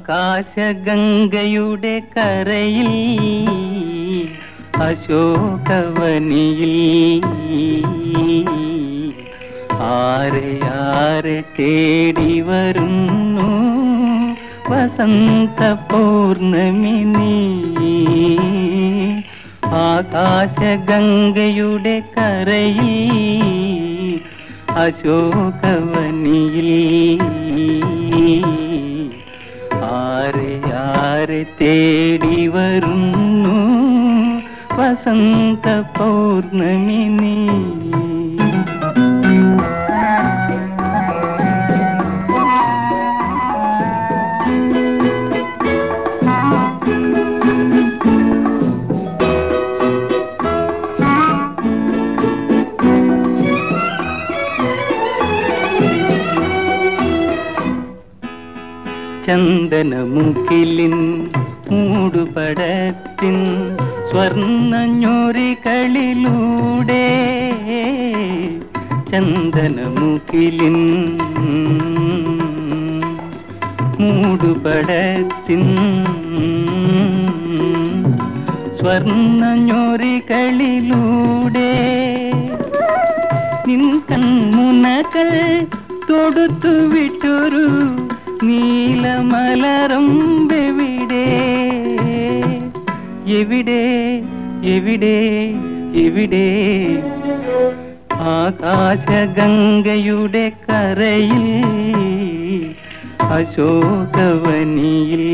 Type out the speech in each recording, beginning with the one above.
ആകാശഗംഗയുടെ കരയിൽ അശോകവനിയിൽ ആരെ തേടി വരുന്നു വസന്ത പൗർണമി നീ. ആകാശഗംഗയുടെ കരയിൽ അശോകവനിയിൽ ആരെ തേടി വരുന്നു വസന്ത പൗർണമി നീ. ചന്ദനമുക്കിലിൻ മൂടുപടത്തിൻ സ്വർണ്ണഞ്ഞൊറികളിലൂടെ ചന്ദനമുക്കിലിൻ മൂടുപടത്തിൻ സ്വർണ്ണഞ്ഞൊറികളിലൂടെ നിൻ കൺമുനകൾ തൊടുത്തു വിട്ടൊരു നീലമലരമ്പെവിടെ എവിടെ എവിടെ എവിടെ. ആകാശഗംഗയുടെ കരയിൽ അശോകവനിയിൽ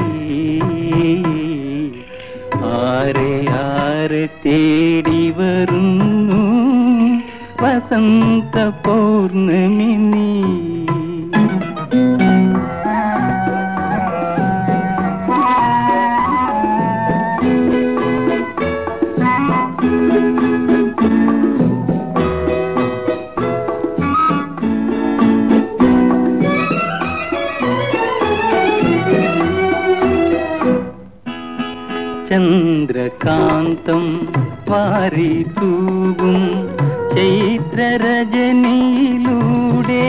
ആരെ തേടി വരുന്നു വസന്ത പൗർണമി നീ. ചന്ദ്രകാന്തം വാരി തൂകും ചൈത്രരജനിയിലൂടെ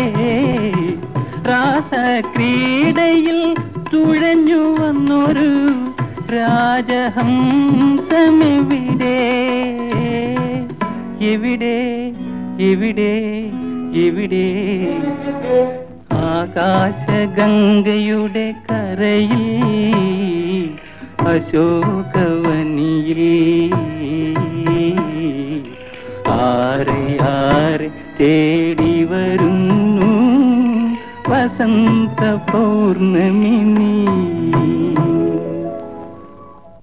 രാസക്രീഡയിൽ തുഴഞ്ഞു വന്നൊരു രാജഹംസമെവിടെ എവിടെ എവിടെ എവിടെ. ആകാശഗംഗയുടെ കരയിൽ അശോകവനിയിൽ ആരെ തേടി വരുന്നു വസന്ത പൗർണമി നീ.